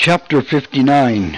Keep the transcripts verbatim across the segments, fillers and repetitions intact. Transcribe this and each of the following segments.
Chapter fifty-nine.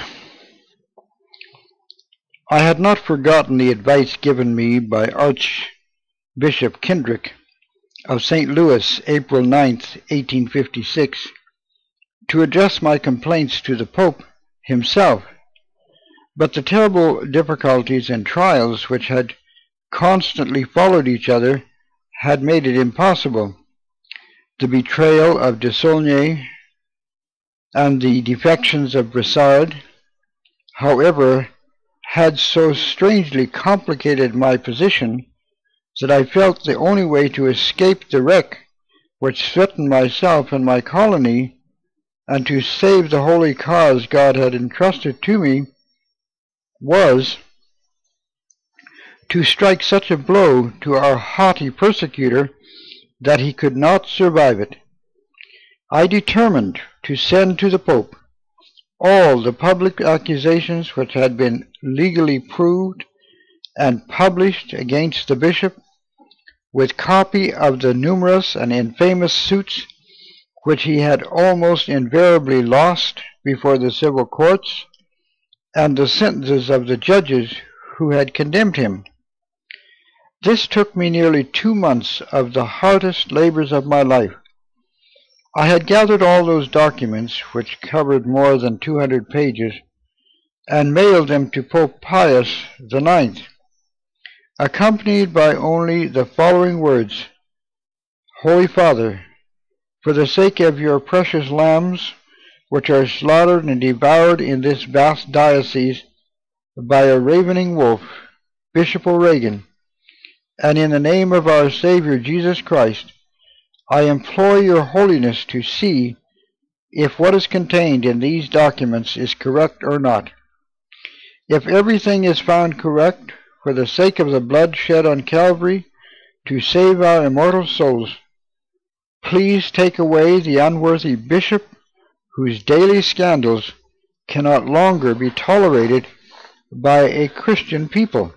I had not forgotten the advice given me by Archbishop Kendrick of Saint Louis, April ninth, eighteen fifty-six, to address my complaints to the Pope himself, but the terrible difficulties and trials which had constantly followed each other had made it impossible. The betrayal of de Saulnier and the defections of Brissard, however, had so strangely complicated my position that I felt the only way to escape the wreck which threatened myself and my colony, and to save the holy cause God had entrusted to me, was to strike such a blow to our haughty persecutor that he could not survive it. I determined to send to the Pope all the public accusations which had been legally proved and published against the bishop, with copy of the numerous and infamous suits which he had almost invariably lost before the civil courts, and the sentences of the judges who had condemned him. This took me nearly two months of the hardest labors of my life. I had gathered all those documents, which covered more than two hundred pages, and mailed them to Pope Pius the ninth, accompanied by only the following words: "Holy Father, for the sake of your precious lambs, which are slaughtered and devoured in this vast diocese by a ravening wolf, Bishop O'Regan, and in the name of our Savior Jesus Christ, I implore your holiness to see if what is contained in these documents is correct or not. If everything is found correct, for the sake of the blood shed on Calvary to save our immortal souls, please take away the unworthy bishop, whose daily scandals cannot longer be tolerated by a Christian people."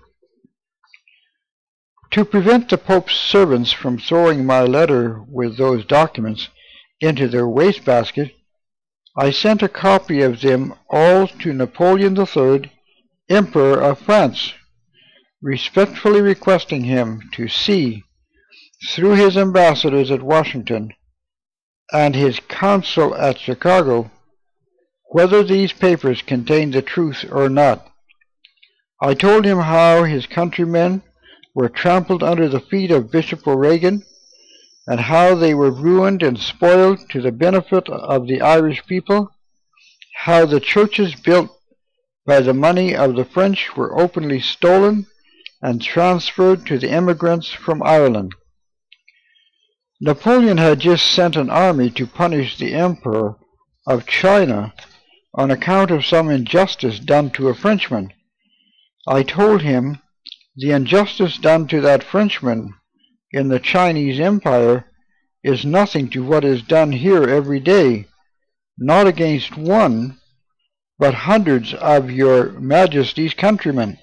To prevent the Pope's servants from throwing my letter with those documents into their wastebasket, I sent a copy of them all to Napoleon the third, Emperor of France, respectfully requesting him to see, through his ambassadors at Washington and his consul at Chicago, whether these papers contained the truth or not. I told him how his countrymen were trampled under the feet of Bishop O'Regan, and how they were ruined and spoiled to the benefit of the Irish people, how the churches built by the money of the French were openly stolen and transferred to the immigrants from Ireland. Napoleon had just sent an army to punish the Emperor of China on account of some injustice done to a Frenchman. I told him the injustice done to that Frenchman in the Chinese Empire is nothing to what is done here every day, not against one, but hundreds of your Majesty's countrymen.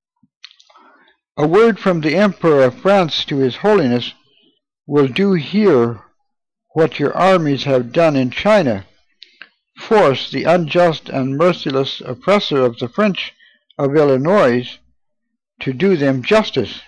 A word from the Emperor of France to His Holiness will do here what your armies have done in China: force the unjust and merciless oppressor of the French of Illinois to do them justice."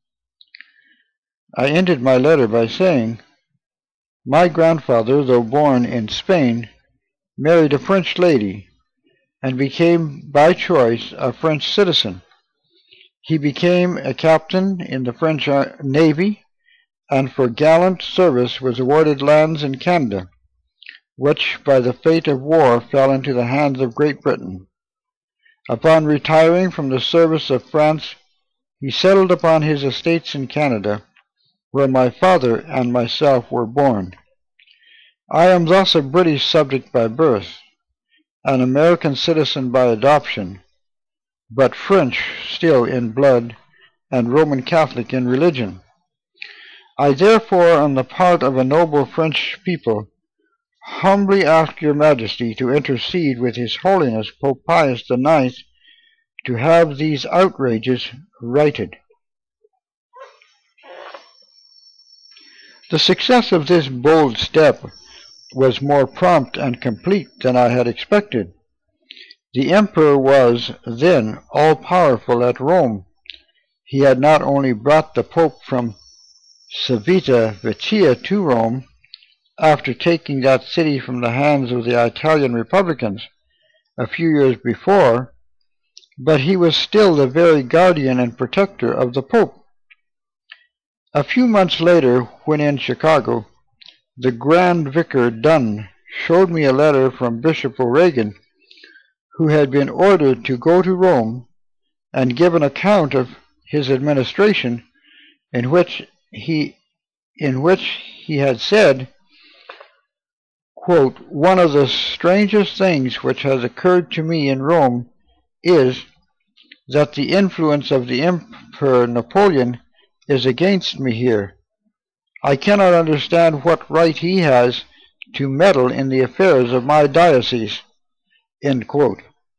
I ended my letter by saying, "My grandfather, though born in Spain, married a French lady, and became by choice a French citizen. He became a captain in the French Navy, and for gallant service was awarded lands in Canada, which by the fate of war fell into the hands of Great Britain. Upon retiring from the service of France, he settled upon his estates in Canada, where my father and myself were born. I am thus a British subject by birth, an American citizen by adoption, but French still in blood and Roman Catholic in religion. I therefore, on the part of a noble French people, humbly ask your Majesty to intercede with His Holiness Pope Pius the ninth to have these outrages righted." The success of this bold step was more prompt and complete than I had expected. The emperor was then all-powerful at Rome. He had not only brought the Pope from Civita Vecchia to Rome, after taking that city from the hands of the Italian Republicans a few years before, but he was still the very guardian and protector of the Pope. A few months later, when in Chicago, the Grand Vicar Dunn showed me a letter from Bishop O'Regan, who had been ordered to go to Rome and give an account of his administration, in which he, in which he had said, quote, "One of the strangest things which has occurred to me in Rome is that the influence of the Emperor Napoleon is against me here. I cannot understand what right he has to meddle in the affairs of my diocese." End quote.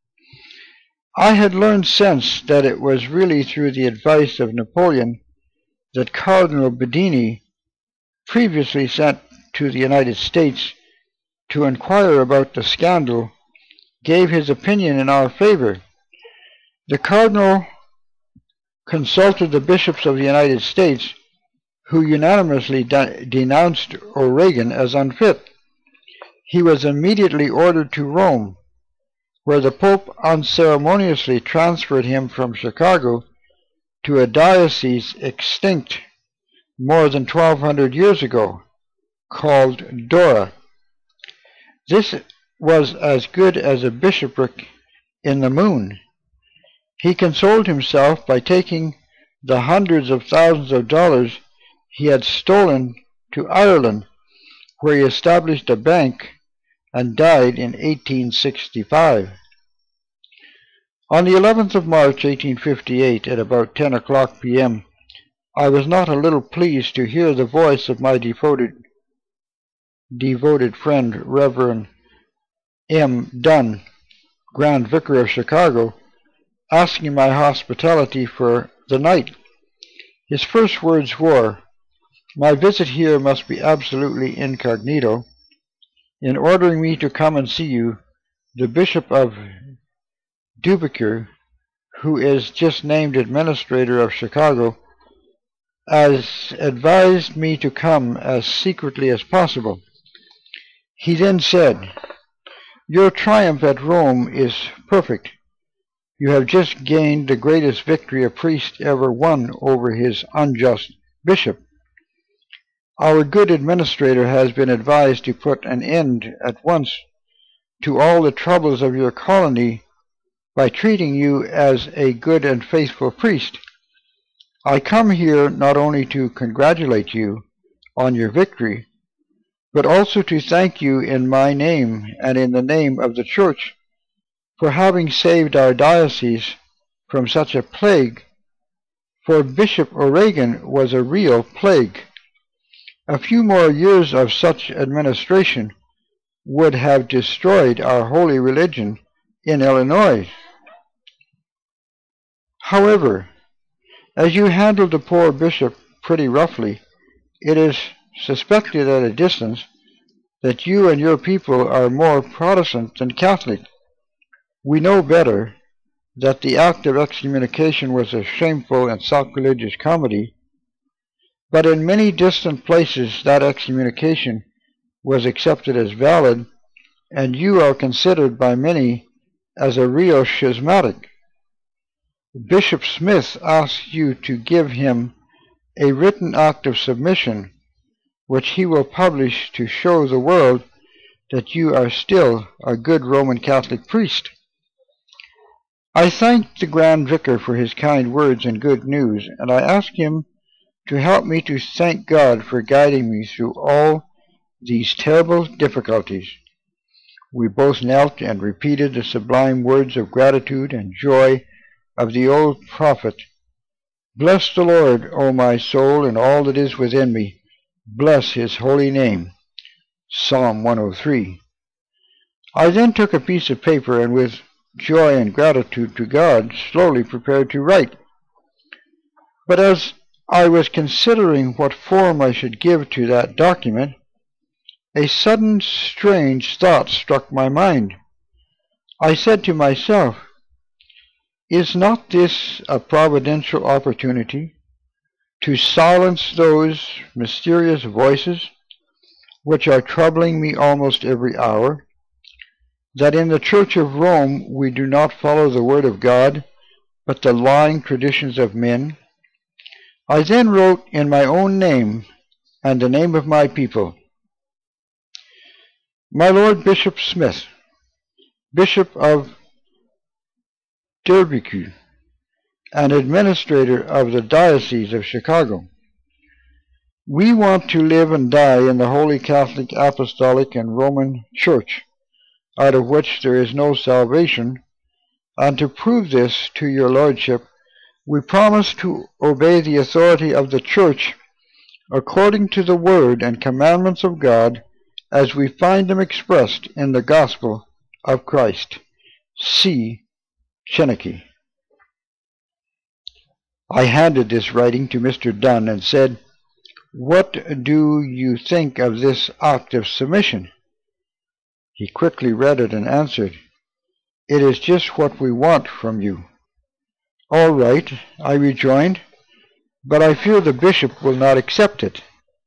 I had learned since that it was really through the advice of Napoleon that Cardinal Bedini, previously sent to the United States to inquire about the scandal, gave his opinion in our favor. The Cardinal consulted the bishops of the United States, who unanimously de denounced O'Regan as unfit. He was immediately ordered to Rome, where the Pope unceremoniously transferred him from Chicago to a diocese extinct more than twelve hundred years ago, called Dora. This was as good as a bishopric in the moon. He consoled himself by taking the hundreds of thousands of dollars he had stolen to Ireland, where he established a bank and died in eighteen sixty-five. On the eleventh of March, eighteen fifty-eight, at about ten o'clock p m, I was not a little pleased to hear the voice of my devoted, devoted friend, Reverend M. Dunn, Grand Vicar of Chicago, asking my hospitality for the night. His first words were, "My visit here must be absolutely incognito. In ordering me to come and see you, the Bishop of Dubuque, who is just named administrator of Chicago, has advised me to come as secretly as possible." He then said, "Your triumph at Rome is perfect. You have just gained the greatest victory a priest ever won over his unjust bishop. Our good administrator has been advised to put an end at once to all the troubles of your colony by treating you as a good and faithful priest. I come here not only to congratulate you on your victory, but also to thank you in my name and in the name of the Church for having saved our diocese from such a plague, for Bishop O'Regan was a real plague. A few more years of such administration would have destroyed our holy religion in Illinois. However, as you handled the poor bishop pretty roughly, it is suspected at a distance that you and your people are more Protestant than Catholic. We know better that the act of excommunication was a shameful and sacrilegious comedy, but in many distant places that excommunication was accepted as valid, and you are considered by many as a real schismatic. Bishop Smith asks you to give him a written act of submission, which he will publish to show the world that you are still a good Roman Catholic priest." I thanked the Grand Vicar for his kind words and good news, and I asked him to help me to thank God for guiding me through all these terrible difficulties. We both knelt and repeated the sublime words of gratitude and joy of the old prophet, "Bless the Lord, O my soul, and all that is within me. Bless his holy name." Psalm one oh three. I then took a piece of paper and with joy and gratitude to God slowly prepared to write. But as I was considering what form I should give to that document, a sudden strange thought struck my mind. I said to myself, is not this a providential opportunity to silence those mysterious voices which are troubling me almost every hour, that in the Church of Rome we do not follow the Word of God, but the lying traditions of men? I then wrote in my own name and the name of my people, My Lord Bishop Smith, Bishop of Derbycue, and administrator of the Diocese of Chicago, we want to live and die in the Holy Catholic, Apostolic, and Roman Church, out of which there is no salvation, and to prove this to your Lordship, we promise to obey the authority of the Church according to the Word and commandments of God as we find them expressed in the Gospel of Christ. C. Cheneke. I handed this writing to Mister Dunn and said, What do you think of this act of submission? He quickly read it and answered, It is just what we want from you. All right, I rejoined, but I fear the bishop will not accept it.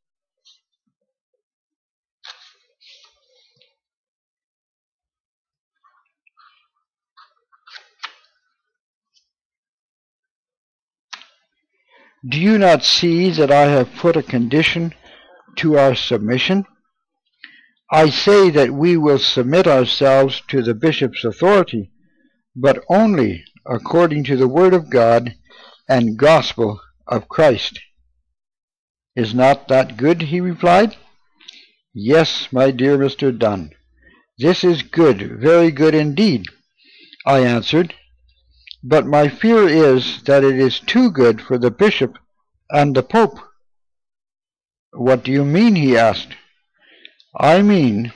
Do you not see that I have put a condition to our submission? I say that we will submit ourselves to the bishop's authority, but only according to the Word of God and gospel of Christ. Is not that good? He replied. Yes, my dear Mister Dunn, this is good, very good indeed, I answered. But my fear is that it is too good for the bishop and the pope. What do you mean? He asked. I mean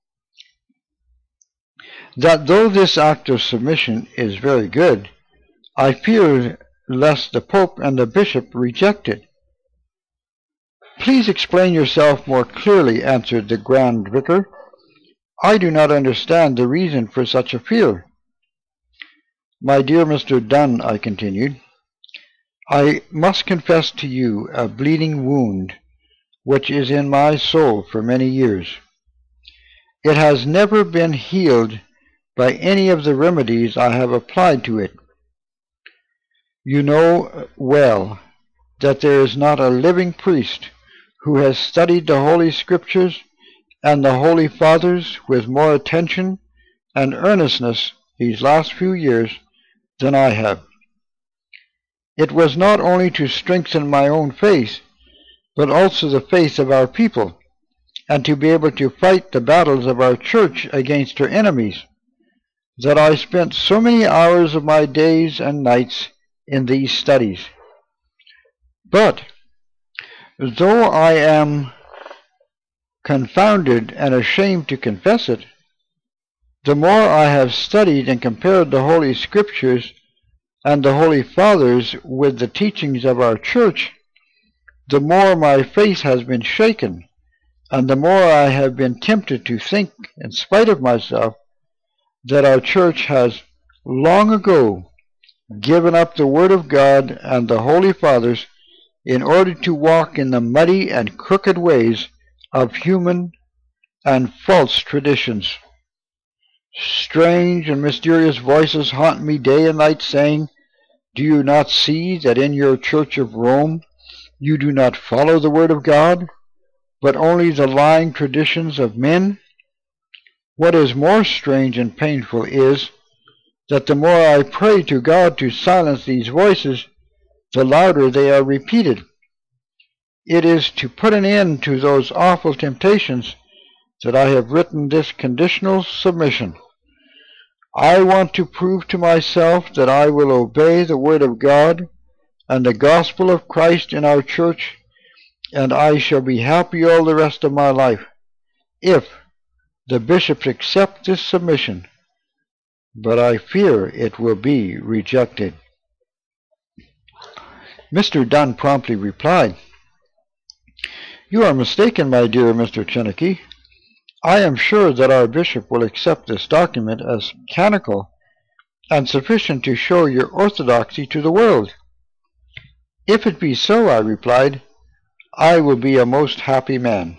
that though this act of submission is very good, I fear lest the pope and the bishop reject it. Please explain yourself more clearly, answered the Grand Vicar. I do not understand the reason for such a fear. My dear Mister Dunn, I continued, I must confess to you a bleeding wound which is in my soul for many years. It has never been healed by any of the remedies I have applied to it. You know well that there is not a living priest who has studied the Holy Scriptures and the Holy Fathers with more attention and earnestness these last few years than I have. It was not only to strengthen my own faith, but also the faith of our people, and to be able to fight the battles of our church against her enemies, that I spent so many hours of my days and nights in these studies. But, though I am confounded and ashamed to confess it, the more I have studied and compared the Holy Scriptures and the Holy Fathers with the teachings of our church, the more my faith has been shaken, and the more I have been tempted to think, in spite of myself, that our church has long ago given up the Word of God and the Holy Fathers in order to walk in the muddy and crooked ways of human and false traditions. Strange and mysterious voices haunt me day and night, saying, Do you not see that in your Church of Rome you do not follow the Word of God, but only the lying traditions of men? What is more strange and painful is that the more I pray to God to silence these voices, the louder they are repeated. It is to put an end to those awful temptations that I have written this conditional submission. I want to prove to myself that I will obey the Word of God and the gospel of Christ in our church, and I shall be happy all the rest of my life, if the bishops accept this submission, but I fear it will be rejected. Mister Dunn promptly replied, You are mistaken, my dear Mister Cheneke. I am sure that our bishop will accept this document as canonical and sufficient to show your orthodoxy to the world. If it be so, I replied, I will be a most happy man.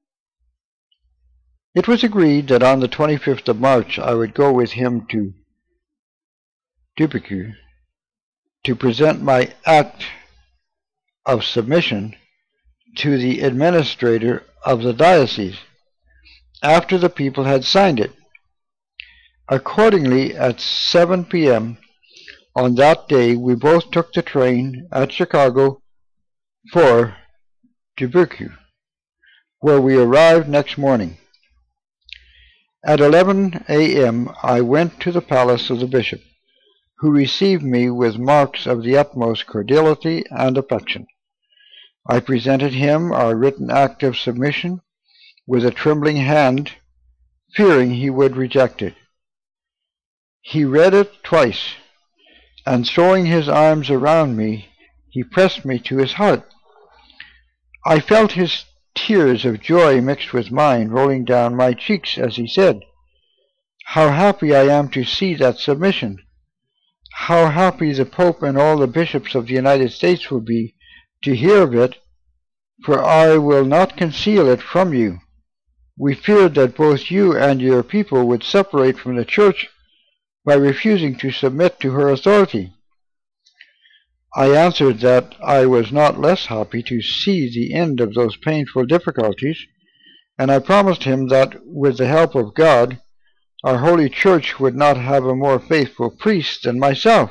It was agreed that on the twenty-fifth of March I would go with him to Dubuque to present my act of submission to the administrator of the diocese, after the people had signed it. Accordingly, at seven p m on that day, we both took the train at Chicago for Dubuque, where we arrived next morning. At eleven a m I went to the palace of the bishop, who received me with marks of the utmost cordiality and affection. I presented him our written act of submission with a trembling hand, fearing he would reject it. He read it twice, and throwing his arms around me, he pressed me to his heart. I felt his tears of joy mixed with mine rolling down my cheeks as he said, "How happy I am to see that submission! How happy the Pope and all the bishops of the United States will be to hear of it, for I will not conceal it from you. We feared that both you and your people would separate from the Church by refusing to submit to her authority." I answered that I was not less happy to see the end of those painful difficulties, and I promised him that, with the help of God, our Holy Church would not have a more faithful priest than myself.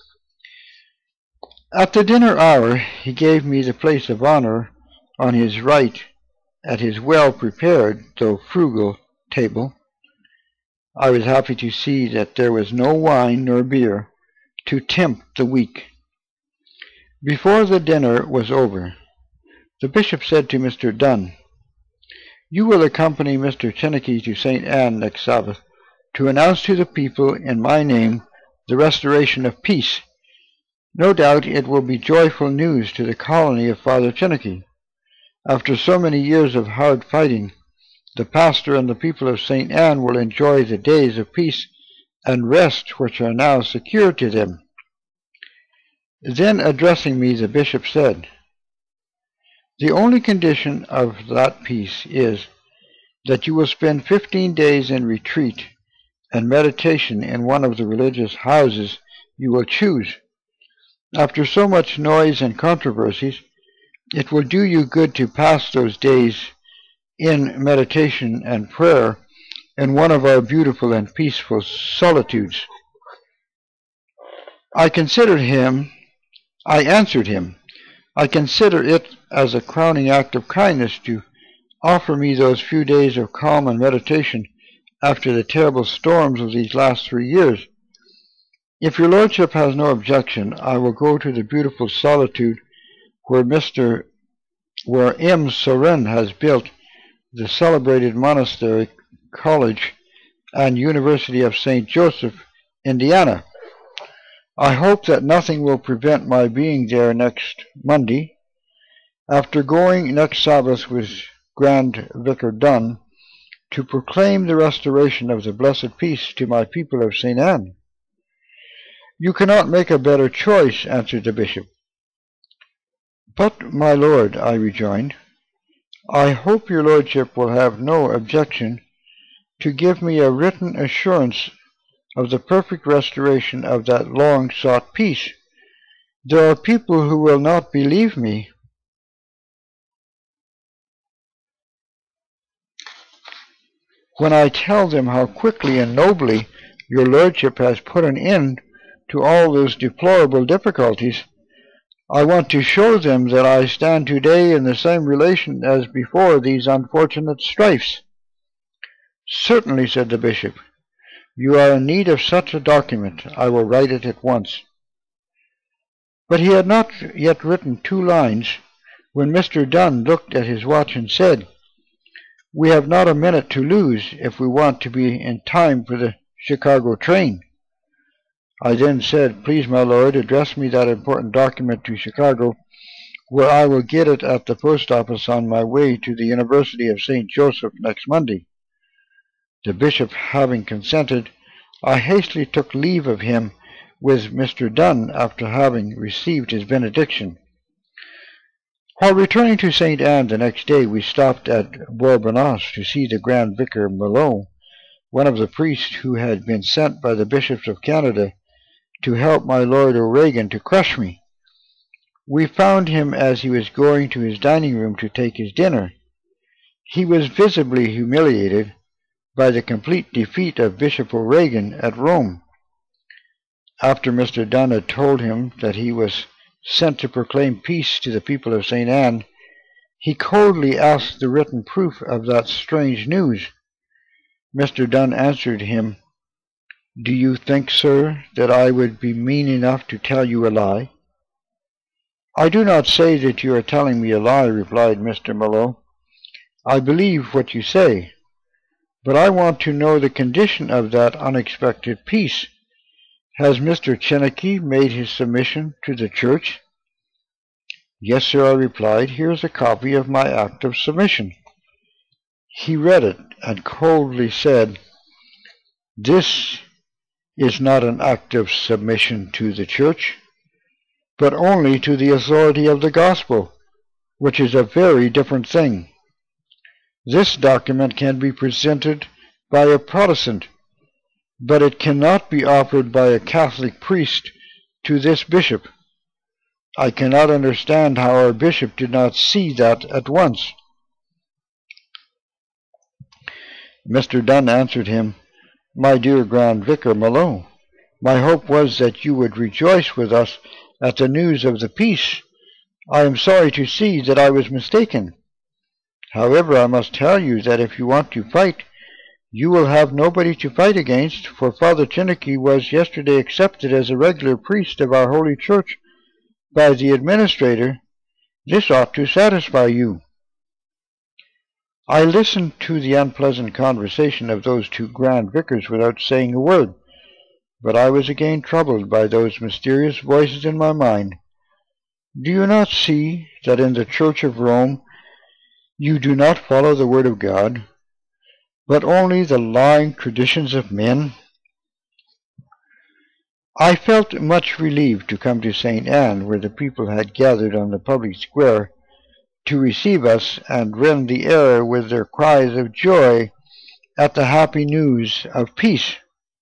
At the dinner hour, he gave me the place of honor on his right at his well-prepared, though frugal, table. I was happy to see that there was no wine nor beer to tempt the weak. Before the dinner was over, the bishop said to Mister Dunn, "You will accompany Mister Chennaky to Saint Anne next Sabbath to announce to the people in my name the restoration of peace. No doubt it will be joyful news to the colony of Father Chennaky. After so many years of hard fighting, the pastor and the people of Saint Anne will enjoy the days of peace and rest which are now secured to them." Then, addressing me, the bishop said, "The only condition of that peace is that you will spend fifteen days in retreat and meditation in one of the religious houses you will choose. After so much noise and controversies, it will do you good to pass those days in meditation and prayer in one of our beautiful and peaceful solitudes." I considered him, I answered him, I consider it as a crowning act of kindness to offer me those few days of calm and meditation after the terrible storms of these last three years. If your lordship has no objection, I will go to the beautiful solitude where Mister where M. Soren has built the celebrated monastery, college, and University of Saint Joseph, Indiana. I hope that nothing will prevent my being there next Monday, after going next Sabbath with Grand Vicar Dunn to proclaim the restoration of the blessed peace to my people of Saint Anne." "You cannot make a better choice," answered the bishop. "But, my lord," I rejoined, "I hope your lordship will have no objection to give me a written assurance of the perfect restoration of that long-sought peace. There are people who will not believe me." "When I tell them how quickly and nobly your lordship has put an end to all those deplorable difficulties, I want to show them that I stand today in the same relation as before these unfortunate strifes." "Certainly," said the bishop. "You are in need of such a document. I will write it at once." But he had not yet written two lines when Mister Dunn looked at his watch and said, "We have not a minute to lose if we want to be in time for the Chicago train." I then said, "Please, my lord, address me that important document to Chicago, where I will get it at the post office on my way to the University of Saint Joseph next Monday." The bishop having consented, I hastily took leave of him with Mister Dunn after having received his benediction. While returning to Saint Anne the next day, we stopped at Bourbonnais to see the Grand Vicar Malot, one of the priests who had been sent by the bishops of Canada to help my Lord O'Regan to crush me. We found him as he was going to his dining room to take his dinner. He was visibly humiliated by the complete defeat of Bishop O'Regan at Rome. After Mister Dunn had told him that he was sent to proclaim peace to the people of Saint Anne, he coldly asked the written proof of that strange news. Mister Dunn answered him, "Do you think, sir, that I would be mean enough to tell you a lie?" "I do not say that you are telling me a lie," replied Mister Malot. "I believe what you say, but I want to know the condition of that unexpected peace. Has Mister Chineke made his submission to the church?" "Yes, sir," I replied. "Here is a copy of my act of submission." He read it and coldly said, "This is not an act of submission to the church, but only to the authority of the gospel, which is a very different thing. This document can be presented by a Protestant, but it cannot be offered by a Catholic priest to this bishop. I cannot understand how our bishop did not see that at once." Mister Dunn answered him, "My dear Grand Vicar Malot, my hope was that you would rejoice with us at the news of the peace. I am sorry to see that I was mistaken. However, I must tell you that if you want to fight, you will have nobody to fight against, for Father Chineke was yesterday accepted as a regular priest of our Holy Church by the administrator. This ought to satisfy you." I listened to the unpleasant conversation of those two grand vicars without saying a word, but I was again troubled by those mysterious voices in my mind. "Do you not see that in the Church of Rome you do not follow the Word of God, but only the lying traditions of men?" I felt much relieved to come to Saint Anne, where the people had gathered on the public square to receive us and rend the air with their cries of joy at the happy news of peace.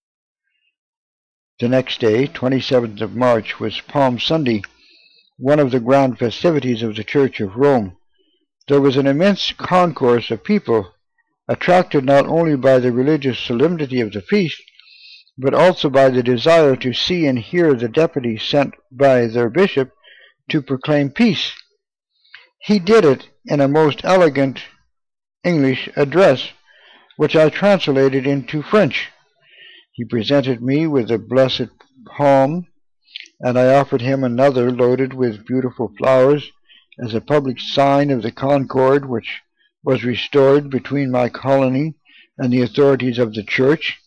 The next day, twenty-seventh of March, was Palm Sunday, one of the grand festivities of the Church of Rome. There was an immense concourse of people, attracted not only by the religious solemnity of the feast, but also by the desire to see and hear the deputy sent by their bishop to proclaim peace. He did it in a most elegant English address, which I translated into French. He presented me with a blessed palm, and I offered him another loaded with beautiful flowers as a public sign of the concord which was restored between my colony and the authorities of the church.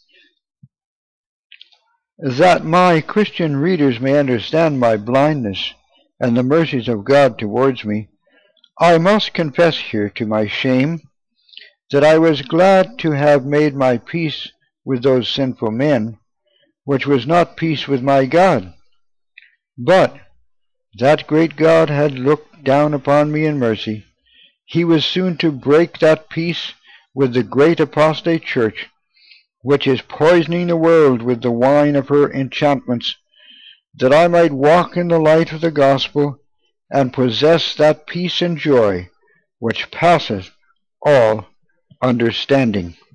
That my Christian readers may understand my blindness and the mercies of God towards me, I must confess here to my shame that I was glad to have made my peace with those sinful men, which was not peace with my God. But that great God had looked down upon me in mercy. He was soon to break that peace with the great apostate church, which is poisoning the world with the wine of her enchantments, that I might walk in the light of the gospel and possess that peace and joy which passeth all understanding.